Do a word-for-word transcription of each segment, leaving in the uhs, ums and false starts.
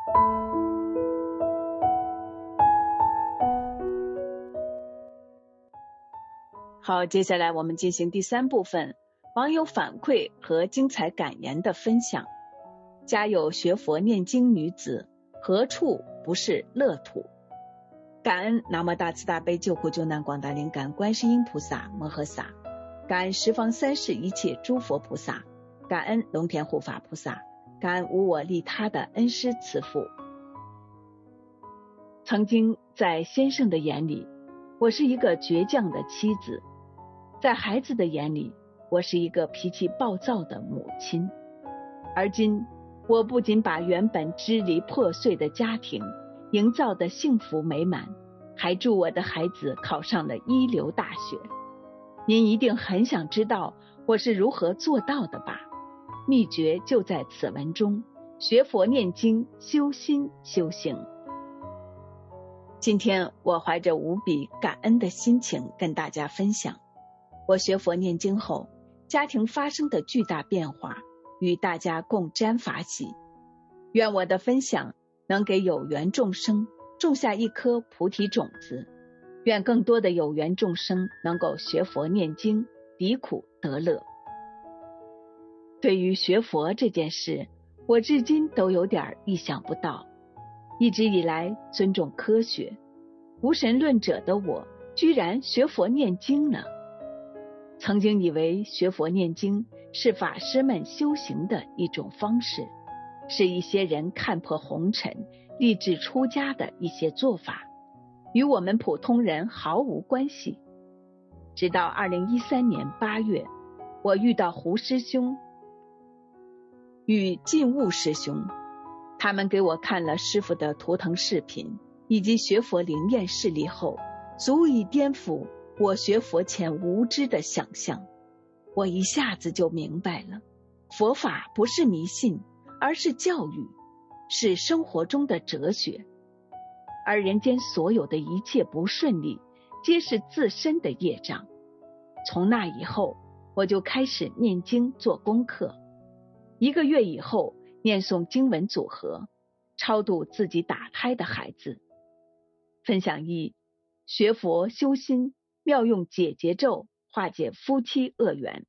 好，接下来我们进行第三部分，网友反馈和精彩感言的分享。家有学佛念经女子，何处不是乐土？感恩南无大慈大悲救苦救难广大灵感观世音菩萨摩诃萨，感恩十方三世一切诸佛菩萨，感恩龙天护法菩萨，感恩无我利他的恩师慈父。曾经在先生的眼里，我是一个倔强的妻子，在孩子的眼里，我是一个脾气暴躁的母亲。而今，我不仅把原本支离破碎的家庭营造得幸福美满，还祝我的孩子考上了一流大学。您一定很想知道我是如何做到的吧？秘诀就在此文中，学佛念经，修心修行。今天我怀着无比感恩的心情跟大家分享，我学佛念经后，家庭发生的巨大变化，与大家共沾法喜。愿我的分享能给有缘众生种下一颗菩提种子，愿更多的有缘众生能够学佛念经，离苦得乐。对于学佛这件事，我至今都有点意想不到。一直以来尊重科学，无神论者的我居然学佛念经了。曾经以为学佛念经是法师们修行的一种方式，是一些人看破红尘立志出家的一些做法，与我们普通人毫无关系。直到二零一三年八月，我遇到胡师兄与晋悟师兄，他们给我看了师父的图腾视频以及学佛灵验事例后，足以颠覆我学佛前无知的想象。我一下子就明白了，佛法不是迷信，而是教育，是生活中的哲学。而人间所有的一切不顺利，皆是自身的业障。从那以后，我就开始念经做功课。一个月以后，念诵经文组合，超度自己打胎的孩子。分享一：学佛修心，妙用解结咒，化解夫妻恶缘。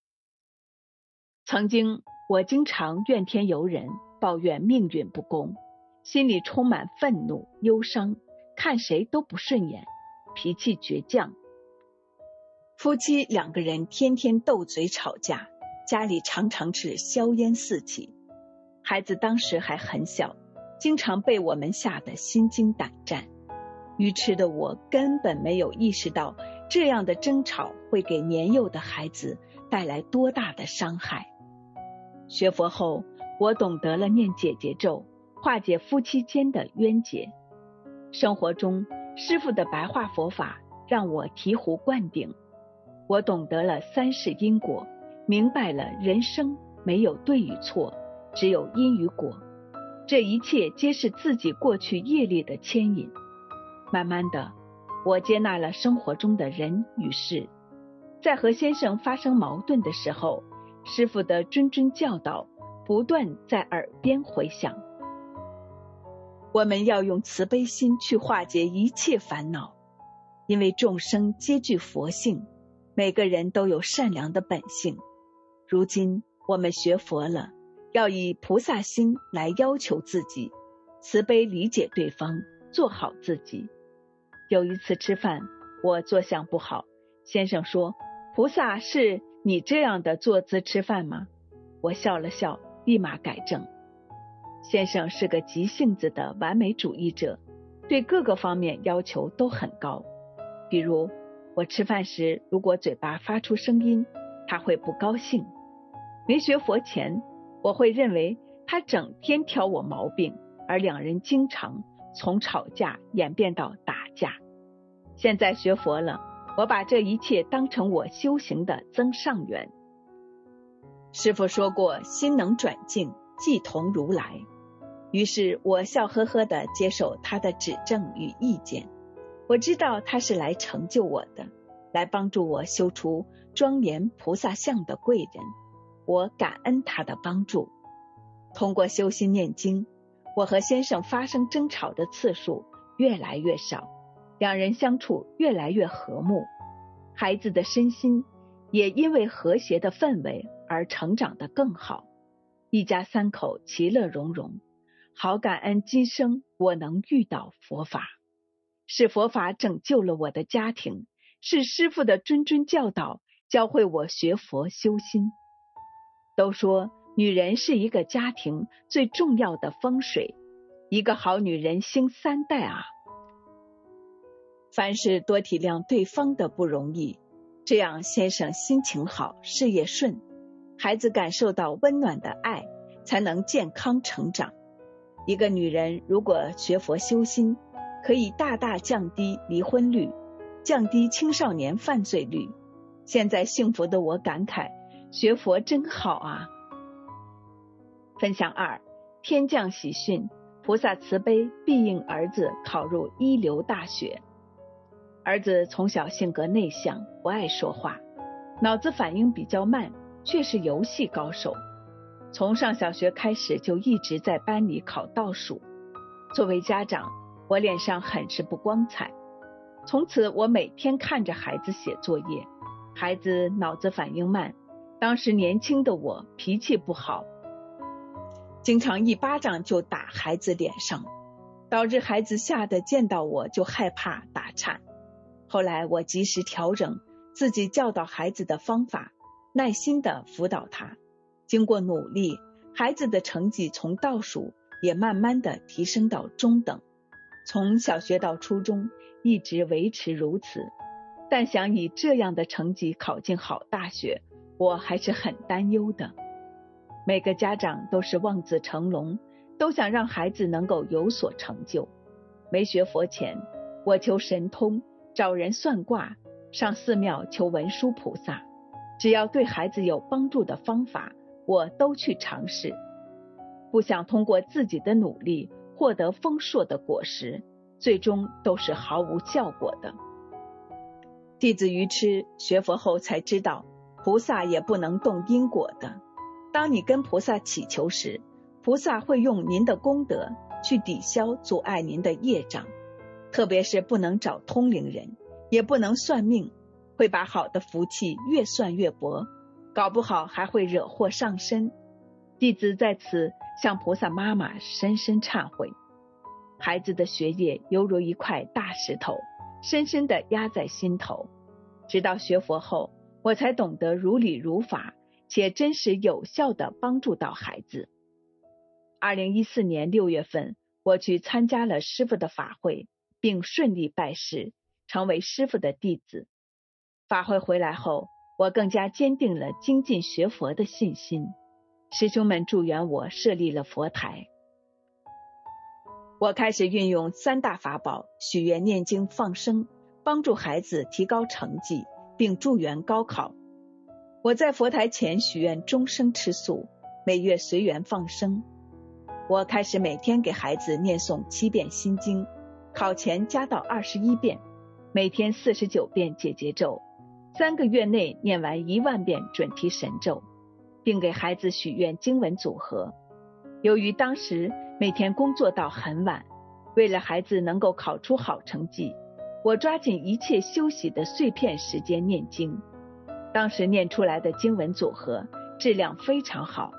曾经我经常怨天尤人，抱怨命运不公，心里充满愤怒忧伤，看谁都不顺眼，脾气倔强。夫妻两个人天天斗嘴吵架，家里常常是硝烟四起。孩子当时还很小，经常被我们吓得心惊胆战。愚痴的我根本没有意识到，这样的争吵会给年幼的孩子带来多大的伤害。学佛后，我懂得了念解结咒，化解夫妻间的冤结。生活中，师父的白话佛法让我醍醐灌顶。我懂得了三世因果，明白了人生没有对与错，只有因与果，这一切皆是自己过去业力的牵引。慢慢的，我接纳了生活中的人与事。在和先生发生矛盾的时候，师父的谆谆教导不断在耳边回响。我们要用慈悲心去化解一切烦恼，因为众生皆具佛性，每个人都有善良的本性。如今我们学佛了，要以菩萨心来要求自己，慈悲理解对方，做好自己。有一次吃饭，我坐相不好，先生说：“菩萨是你这样的坐姿吃饭吗？”我笑了笑，立马改正。先生是个急性子的完美主义者，对各个方面要求都很高。比如我吃饭时如果嘴巴发出声音，他会不高兴。没学佛前，我会认为他整天挑我毛病，而两人经常从吵架演变到打架。现在学佛了，我把这一切当成我修行的增上缘。师父说过，心能转境，即同如来。于是我笑呵呵地接受他的指正与意见。我知道他是来成就我的，来帮助我修出庄严菩萨相的贵人。我感恩他的帮助。通过修心念经， 我和先生发生争吵的次数越来越少，两人相处越来越和睦，孩子的身心也因为和谐的氛围而成长得更好，一家三口其乐融融。好感恩今生我能遇到佛法，是佛法拯救了我的家庭，是师父的谆谆教导教会我学佛修心。都说女人是一个家庭最重要的风水，一个好女人兴三代啊。凡事多体谅对方的不容易，这样先生心情好，事业顺，孩子感受到温暖的爱，才能健康成长。一个女人如果学佛修心，可以大大降低离婚率，降低青少年犯罪率。现在幸福的我感慨，学佛真好啊。分享二，天降喜讯，菩萨慈悲必应儿子考入一流大学。儿子从小性格内向，不爱说话，脑子反应比较慢，却是游戏高手。从上小学开始就一直在班里考倒数。作为家长，我脸上很是不光彩。从此我每天看着孩子写作业，孩子脑子反应慢，当时年轻的我脾气不好，经常一巴掌就打孩子脸上，导致孩子吓得见到我就害怕打颤。后来我及时调整自己教导孩子的方法，耐心地辅导他。经过努力，孩子的成绩从倒数也慢慢地提升到中等，从小学到初中一直维持如此。但想以这样的成绩考进好大学，我还是很担忧的。每个家长都是望子成龙，都想让孩子能够有所成就。没学佛前，我求神通，找人算卦，上寺庙求文殊菩萨，只要对孩子有帮助的方法，我都去尝试。不想通过自己的努力获得丰硕的果实，最终都是毫无效果的。弟子愚痴，学佛后才知道，菩萨也不能动因果的。当你跟菩萨祈求时，菩萨会用您的功德去抵消阻碍您的业障。特别是不能找通灵人，也不能算命，会把好的福气越算越薄，搞不好还会惹祸上身。弟子在此向菩萨妈妈深深忏悔。孩子的学业犹如一块大石头，深深地压在心头。直到学佛后，我才懂得如理如法，且真实有效地帮助到孩子。二零一四年六月份，我去参加了师父的法会，并顺利拜师，成为师父的弟子。法会回来后，我更加坚定了精进学佛的信心。师兄们助缘我设立了佛台。我开始运用三大法宝，许愿、念经、放生，帮助孩子提高成绩，并助缘高考。我在佛台前许愿终生吃素，每月随缘放生。我开始每天给孩子念诵七遍心经，考前加到二十一遍，每天四十九遍解结咒，三个月内念完一万遍准提神咒，并给孩子许愿经文组合。由于当时每天工作到很晚，为了孩子能够考出好成绩，我抓紧一切休息的碎片时间念经。当时念出来的经文组合质量非常好，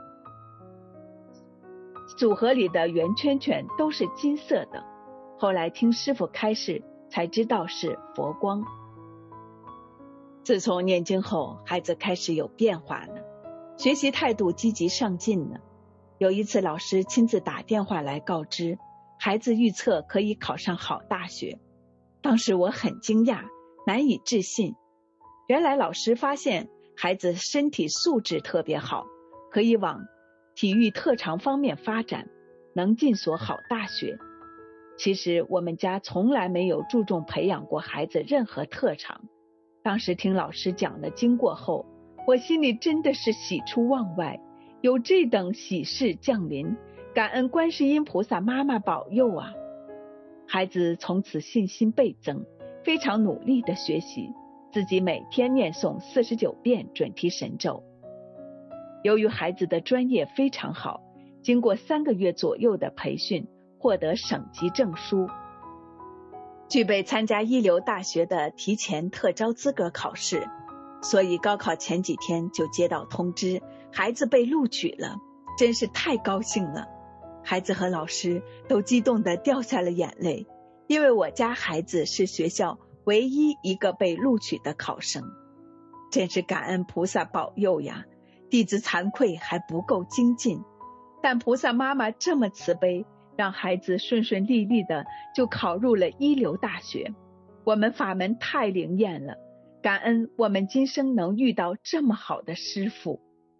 组合里的圆圈圈都是金色的，后来听师父开示才知道是佛光。自从念经后，孩子开始有变化了，学习态度积极上进了。有一次老师亲自打电话来告知，孩子预测可以考上好大学。当时我很惊讶，难以置信。原来老师发现孩子身体素质特别好，可以往体育特长方面发展，能进所好大学。其实我们家从来没有注重培养过孩子任何特长。当时听老师讲了经过后，我心里真的是喜出望外，有这等喜事降临，感恩观世音菩萨妈妈保佑啊！孩子从此信心倍增，非常努力的学习，自己每天念诵四十九遍准提神咒。由于孩子的专业非常好， 经过三个月左右的培训，获得省级证书，具备参加一流大学的提前特招资格考试。所以高考前几天就接到通知，孩子被录取了，真是太高兴了。孩子和老师都激动地掉下了眼泪，因为我家孩子是学校唯一一个被录取的考生。真是感恩菩萨保佑呀，弟子惭愧还不够精进，但菩萨妈妈这么慈悲，让孩子顺顺利利的就考入了一流大学。我们法门太灵验了，感恩我们今生能遇到这么好的师父。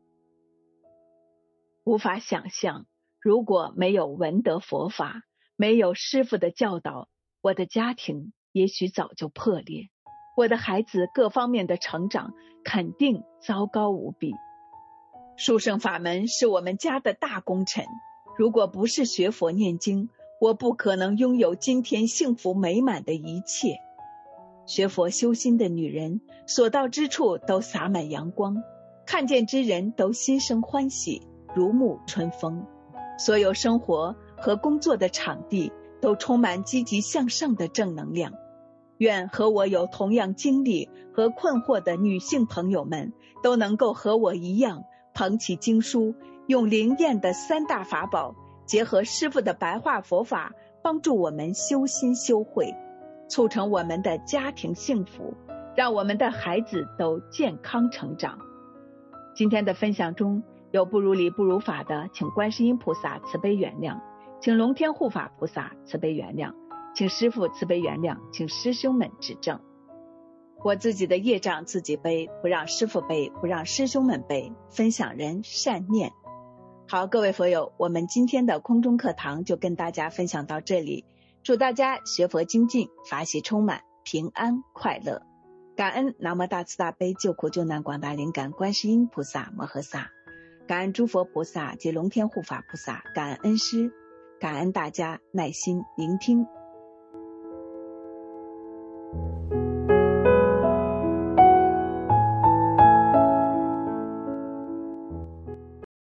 无法想象，如果没有闻得佛法，没有师父的教导，我的家庭也许早就破裂，我的孩子各方面的成长肯定糟糕无比。殊胜法门是我们家的大功臣，如果不是学佛念经，我不可能拥有今天幸福美满的一切。学佛修心的女人，所到之处都洒满阳光，看见之人都心生欢喜，如沐春风。所有生活和工作的场地都充满积极向上的正能量。愿和我有同样经历和困惑的女性朋友们，都能够和我一样捧起经书，用灵验的三大法宝，结合师父的白话佛法，帮助我们修心修慧，促成我们的家庭幸福，让我们的孩子都健康成长。今天的分享中有不如理不如法的，请观世音菩萨慈悲原谅，请龙天护法菩萨慈悲原谅，请师父慈悲原谅，请师兄们指正。我自己的业障自己背，不让师父背，不让师兄们背。分享人善念。好，各位佛友，我们今天的空中课堂就跟大家分享到这里，祝大家学佛精进，法喜充满，平安快乐。感恩南无大慈大悲救苦救难广大灵感观世音菩萨摩诃萨，感恩诸佛菩萨及龙天护法菩萨，感恩恩师，感恩大家耐心聆听。